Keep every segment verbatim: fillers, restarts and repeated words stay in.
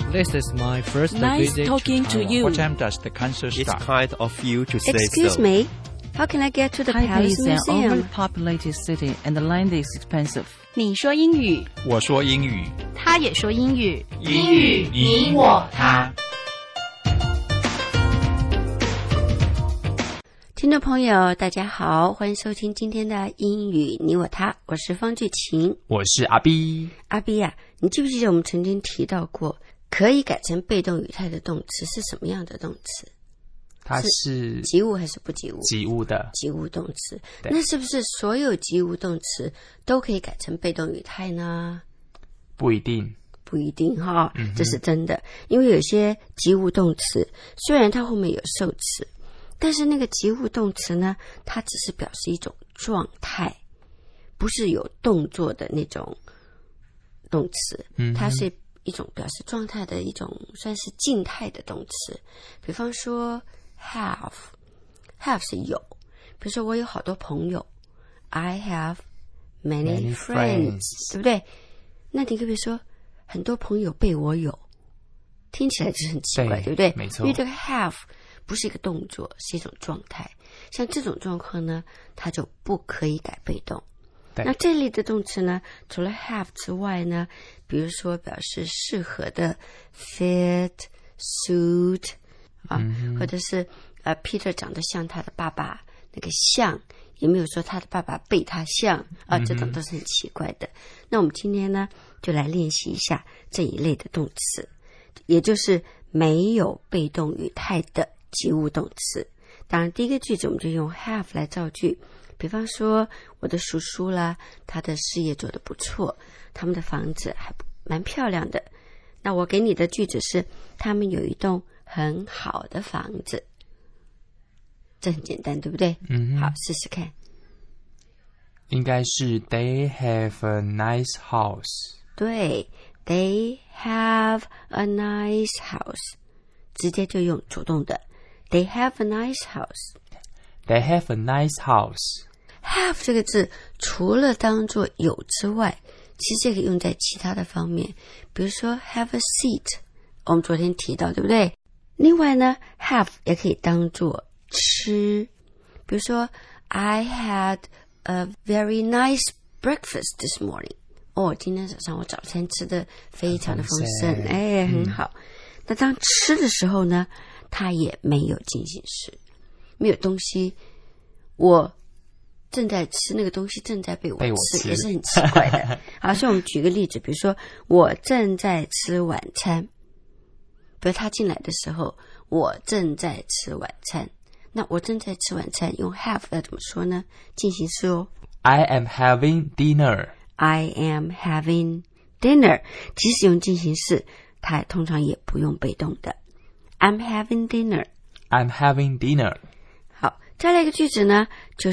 This is my first Nice visit talking to you. What time does the concert It's start? kind of you to say Excuse so. me, how can I get to the Taipei Palace is an Museum? overpopulated city and the land is expensive. 你说英语， 我说英语， 他也说英语， 英语你我他。 听众朋友大家好，欢迎收听今天的英语你我他，我是方巨晴。 我是阿 B。 阿 B 啊，你记不记得我们曾经提到过可以改成被动语态的动词是什么样的动词？ 它是及物还是不及物？ 及物的。 及物动词。 对那是不是所有及物动词都可以改成被动语态呢？ 不一定。 不一定哈、 嗯， 这是真的。因为有些及物动词虽然它后面有受词，但是那个及物动词呢，它只是表示一种状态，不是有动作的那种动词， 嗯， 它是一种表示状态的一种算是静态的动词。比方说 have have 是有，比如说我有好多朋友 I have many, Many friends, friends 对不对？那你可不可以说很多朋友被我有，听起来就是很奇怪， 对， 对不对？ 没错。 因为这个 have 不是一个动作，是一种状态。像这种状况呢，它就不可以改被动。 对， 那这类的动词呢，除了 have 之外呢，比如说表示适合的 fit, suit 啊， 嗯、 或者是呃 Peter 长得像他的爸爸，那个像也没有说他的爸爸被他像啊，这种都是很奇怪的。那我们今天呢，就来练习一下这一类的动词，也就是没有被动语态的及物动词。当然第一个句子我们就用 have 来造句，比方说我的叔叔啦，他的事业做得不错，他们的房子还蛮漂亮的。那我给你的句子是他们有一栋很好的房子。这很简单对不对？ 嗯， 好，试试看。 应该是 They have a nice house。 对， They have a nice house， 直接就用主动的 They have a nice house。 They have a nice house。 Have 这个字除了当作有之外，其实也可以用在其他的方面，比如说 have a seat， 我们昨天提到对不对？另外呢 have 也可以当作吃，比如说 I had a very nice breakfast this morning。 哦，今天早上我早餐吃的非常的丰盛，哎，很好、嗯、那当吃的时候呢，它也没有进行时，没有东西，我正在吃那个东西正在被我 吃, 被我吃也是很奇怪的。好，所以我们举个例子，比如说我正在吃晚餐，比如他进来的时候我正在吃晚餐，那我正在吃晚餐用 have 要怎么说呢？进行式哦。 I am having dinner。 I am having dinner， 即使用进行式它通常也不用被动的。 I'm having dinner。 I'm having dinner。 好，再来一个句子呢，就是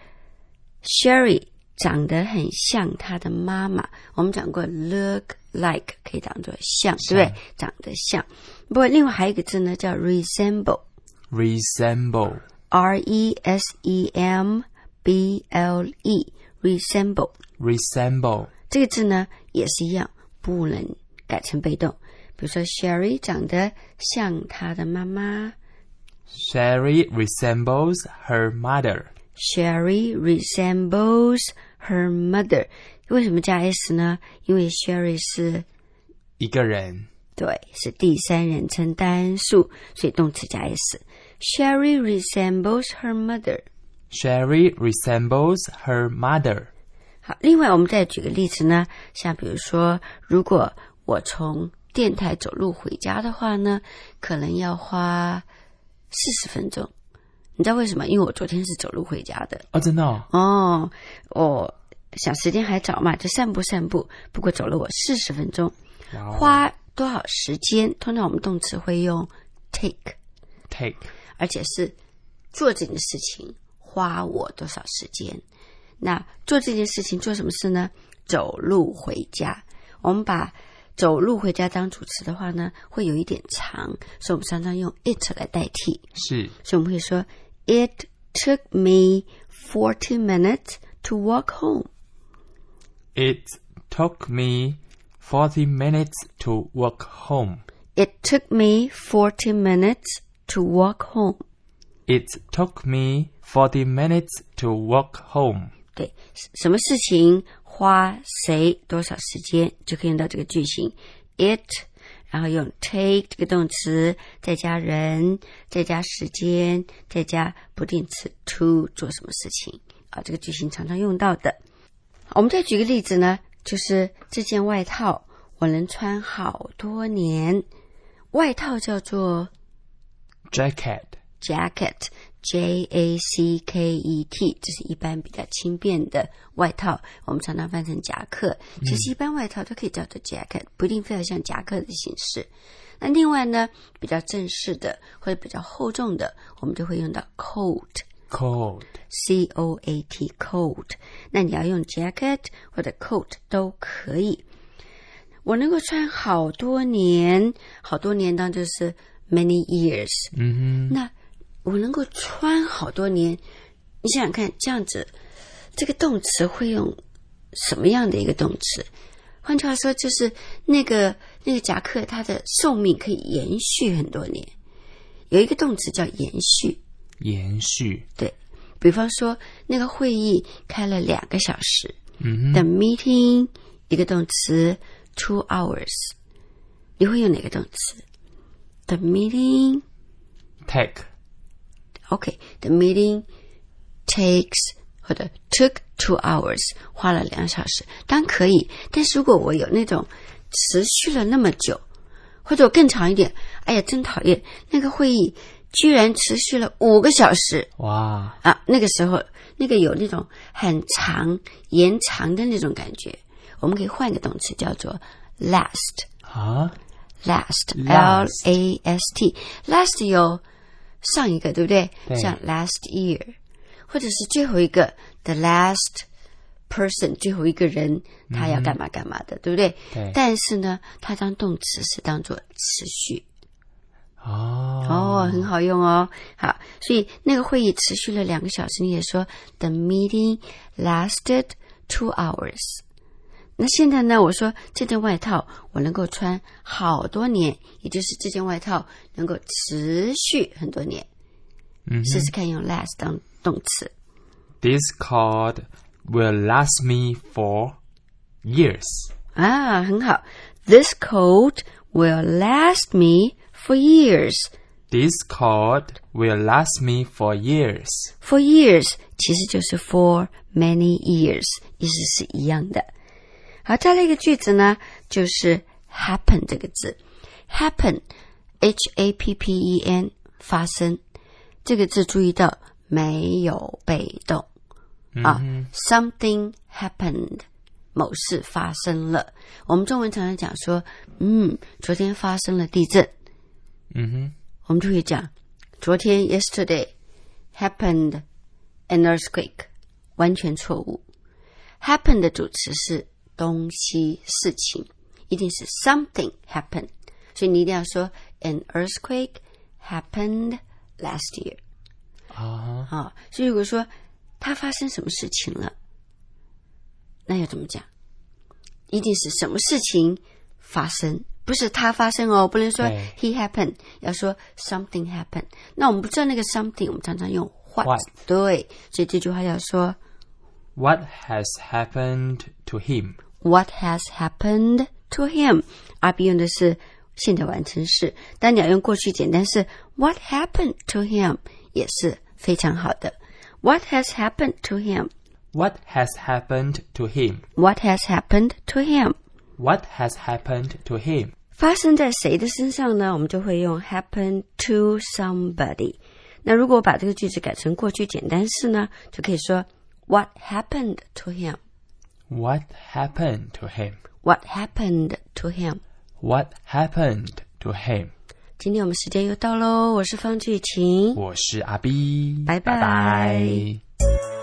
Sherry 长得很像她的妈妈。我们讲过 look like 可以当作像，对不对？长得像。不过另外还有一个字呢叫 resemble。 Resemble。 R E S E M B L E resemble。 Resemble 这个字呢也是一样，不能改成被动。比如说 Sherry 长得像她的妈妈。 Sherry resembles her mother。 Sherry resembles her mother。 为什么加 s 呢？因为 Sherry 是一个人， 对，是第三人称单数，所以动词加 s。 Sherry resembles her mother。 Sherry resembles her mother。 好，另外我们再举个例子呢，像比如说如果我从电台走路回家的话呢，可能要花四十分钟。你知道为什么？因为我昨天是走路回家的。 哦，真的哦。 哦，我想时间还早嘛，就散步散步，不过走了我四十分钟。 Wow。 花多少时间？通常我们动词会用 take take， 而且是做这件事情花我多少时间。那做这件事情做什么事呢？走路回家。我们把走路回家当主词的话呢，会有一点长，所以我们常常用 it 来代替。 是， 所以我们会说 It took me forty minutes to walk home. It took me forty minutes to walk home. It took me forty minutes to walk home. It took me forty minutes to walk home. 对，什么事情花谁多少时间，就可以用到这个句型 it， 然后用 take 这个动词，再加人，再加时间，再加不定词 to 做什么事情啊，这个句型常常用到的。我们再举个例子呢，就是这件外套我能穿好多年。外套叫做 Jacket. jacket J A C K E T， 这是一般比较轻便的外套，我们常常翻成夹克。其实一般外套都可以叫做 jacket， 不一定非要像夹克的形式。那另外呢，比较正式的或者比较厚重的，我们就会用到 coat Coat. C O A T coat。 那你要用 jacket 或者 coat 都可以。我能够穿好多年，好多年当然就是 many years。 嗯哼， 那我能够穿好多年，你想想看，这样子这个动词会用什么样的一个动词？换句话说，就是那个那个夹克它的寿命可以延续很多年。有一个动词叫延续， 延续。 对，比方说那个会议开了两个小时， 嗯哼 The meeting 一个动词 two hours， 你会用哪个动词？ The meeting Take. OK The meeting takes 或者 took two hours 花了两小时，当然可以。但是如果我有那种持续了那么久，或者我更长一点，哎呀真讨厌，那个会议居然持续了五个小时哇， 啊，那个时候那个有那种很长延长的那种感觉，我们可以换一个动词叫做 last。 啊 last L Last A S T last 有上一个对不对？ 对像 last year， 或者是最后一个 the last person， 最后一个人他要干嘛干嘛的，对不对？ 对但是呢，它当动词是当做持续。 哦哦，很好用哦。好，所以那个会议持续了两个小时，你也说 the meeting lasted two hours。那现在呢，我说这件外套我能够穿好多年，也就是这件外套能够持续很多年。 嗯哼试试看用 last 当动词。 This coat will last me for years. 啊，很好。This coat will last me for years. This coat will last me for years. For years 其实就是 for many years， 意思是一样的。好，再来一个句子呢，就是 happen 这个字。happen H A P P E N 发生这个字，注意到没有被动、啊 something happened， 某事发生了。我们中文常常讲说，嗯，昨天发生了地震， 嗯哼， 我们就会讲昨天 yesterday happened an earthquake， 完全错误。happen 的主词是东西事情，一定是 something happened， 所以你一定要说 an earthquake happened last year。 啊啊，所以如果说它发生什么事情了，那要怎么讲？一定是什么事情发生，不是它发生哦，不能说对 he happened， 要说 something happened。 那我们不知道那个 something， 我们常常用 what，, What 对，所以这句话要说 What has happened to him? What has happened to him？ R B 用的是现在完成式，但你要用过去简单式 What happened to him 也是非常好的。 What has happened to him? What has happened to him? What has happened to him? What has happened to him? 发生在谁的身上呢？我们就会用 happen to somebody。 那如果我把这个句子改成过去简单式呢，就可以说 What happened to him? What happened to him? What happened to him? What happened to him? 今天我们时间又到喽，我是方志晴， 我是阿 B， 拜拜拜拜。